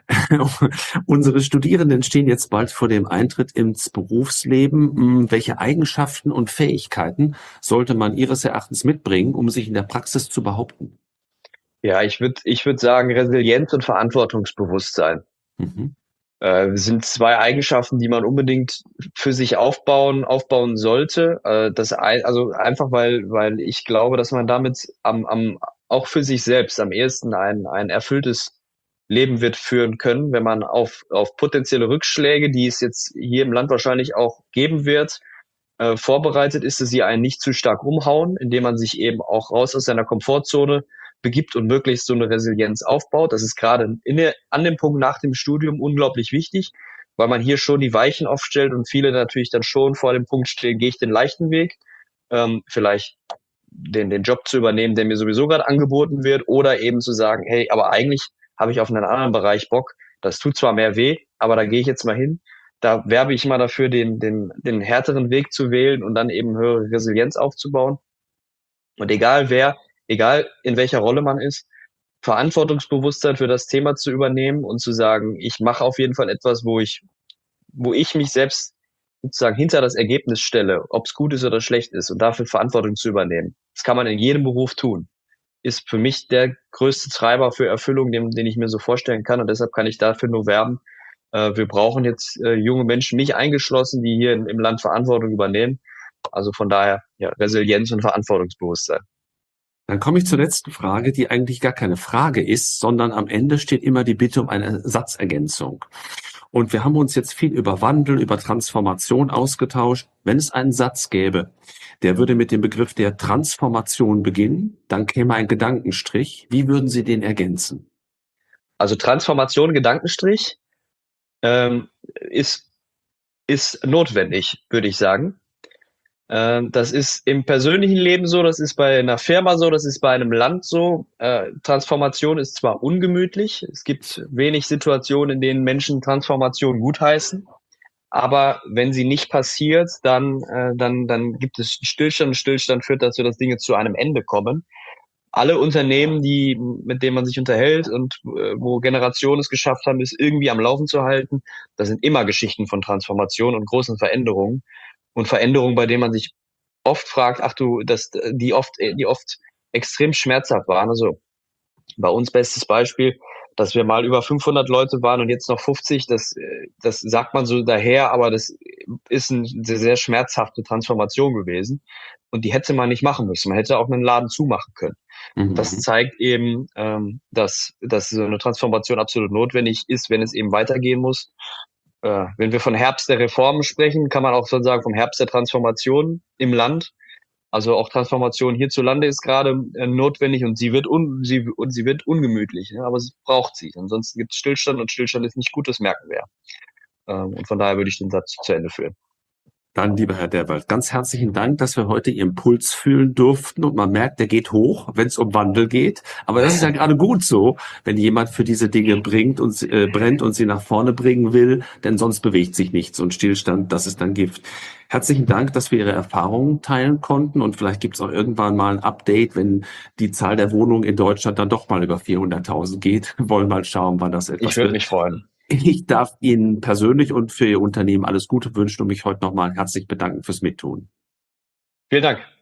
Unsere Studierenden stehen jetzt bald vor dem Eintritt ins Berufsleben. Welche Eigenschaften und Fähigkeiten sollte man Ihres Erachtens mitbringen, um sich in der Praxis zu behaupten? Ja, ich würde ich würd sagen, Resilienz und Verantwortungsbewusstsein. Mhm. Äh, sind zwei Eigenschaften, die man unbedingt für sich aufbauen, aufbauen sollte. Äh, das ein, also einfach, weil, weil ich glaube, dass man damit am, am, auch für sich selbst am ehesten ein, ein erfülltes Leben wird führen können, wenn man auf, auf potenzielle Rückschläge, die es jetzt hier im Land wahrscheinlich auch geben wird, äh, vorbereitet ist, dass sie einen nicht zu stark umhauen, indem man sich eben auch raus aus seiner Komfortzone begibt und möglichst so eine Resilienz aufbaut. Das ist gerade in der, an dem Punkt nach dem Studium unglaublich wichtig, weil man hier schon die Weichen aufstellt und viele natürlich dann schon vor dem Punkt stehen, gehe ich den leichten Weg, ähm, vielleicht den, den Job zu übernehmen, der mir sowieso gerade angeboten wird, oder eben zu sagen, hey, aber eigentlich habe ich auf einen anderen Bereich Bock. Das tut zwar mehr weh, aber da gehe ich jetzt mal hin. Da werbe ich immer dafür, den, den, den härteren Weg zu wählen und dann eben höhere Resilienz aufzubauen. Und egal wer, egal in welcher Rolle man ist, Verantwortungsbewusstsein für das Thema zu übernehmen und zu sagen, ich mache auf jeden Fall etwas, wo ich, wo ich mich selbst sozusagen hinter das Ergebnis stelle, ob es gut ist oder schlecht ist, und dafür Verantwortung zu übernehmen. Das kann man in jedem Beruf tun. Ist für mich der größte Treiber für Erfüllung, den, den ich mir so vorstellen kann. Und deshalb kann ich dafür nur werben. Äh, wir brauchen jetzt äh, junge Menschen, mich eingeschlossen, die hier in, im Land Verantwortung übernehmen. Also von daher, ja, Resilienz und Verantwortungsbewusstsein. Dann komme ich zur letzten Frage, die eigentlich gar keine Frage ist, sondern am Ende steht immer die Bitte um eine Satzergänzung. Und wir haben uns jetzt viel über Wandel, über Transformation ausgetauscht. Wenn es einen Satz gäbe, der würde mit dem Begriff der Transformation beginnen, dann käme ein Gedankenstrich. Wie würden Sie den ergänzen? Also Transformation, Gedankenstrich, ähm, ist, ist notwendig, würde ich sagen. Ähm, das ist im persönlichen Leben so, das ist bei einer Firma so, das ist bei einem Land so. Äh, Transformation ist zwar ungemütlich, es gibt wenig Situationen, in denen Menschen Transformation gutheißen, aber wenn sie nicht passiert, dann, äh, dann, dann gibt es Stillstand, und Stillstand führt dazu, dass Dinge zu einem Ende kommen. Alle Unternehmen, die, mit denen man sich unterhält und äh, wo Generationen es geschafft haben, es irgendwie am Laufen zu halten, das sind immer Geschichten von Transformation und großen Veränderungen. Und Veränderungen, bei denen man sich oft fragt, ach du, das, die oft, die oft extrem schmerzhaft waren. Also bei uns bestes Beispiel, dass wir mal über fünfhundert Leute waren und jetzt noch fünfzig, das, das sagt man so daher, aber das ist eine sehr, sehr schmerzhafte Transformation gewesen. Und die hätte man nicht machen müssen. Man hätte auch einen Laden zumachen können. Mhm. Das zeigt eben, ähm, dass, dass so eine Transformation absolut notwendig ist, wenn es eben weitergehen muss. Äh, wenn wir von Herbst der Reformen sprechen, kann man auch so sagen vom Herbst der Transformation im Land. Also auch Transformation hierzulande ist gerade äh, notwendig und sie wird un sie und sie wird ungemütlich, ne? Aber es braucht sie. Ansonsten gibt es Stillstand und Stillstand ist nicht gut, das merken wir. Ähm, und von daher würde ich den Satz zu Ende führen. Dann, lieber Herr Derwald, ganz herzlichen Dank, dass wir heute Ihren Puls fühlen durften. Und man merkt, der geht hoch, wenn es um Wandel geht. Aber das ist ja gerade gut so, wenn jemand für diese Dinge bringt und äh, brennt und sie nach vorne bringen will, denn sonst bewegt sich nichts. Und Stillstand, das ist dann Gift. Herzlichen Dank, dass wir Ihre Erfahrungen teilen konnten. Und vielleicht gibt es auch irgendwann mal ein Update, wenn die Zahl der Wohnungen in Deutschland dann doch mal über vierhunderttausend geht. Wir wollen mal schauen, wann das etwas Ich würde wird. mich freuen. Ich darf Ihnen persönlich und für Ihr Unternehmen alles Gute wünschen und mich heute nochmal herzlich bedanken fürs Mittun. Vielen Dank.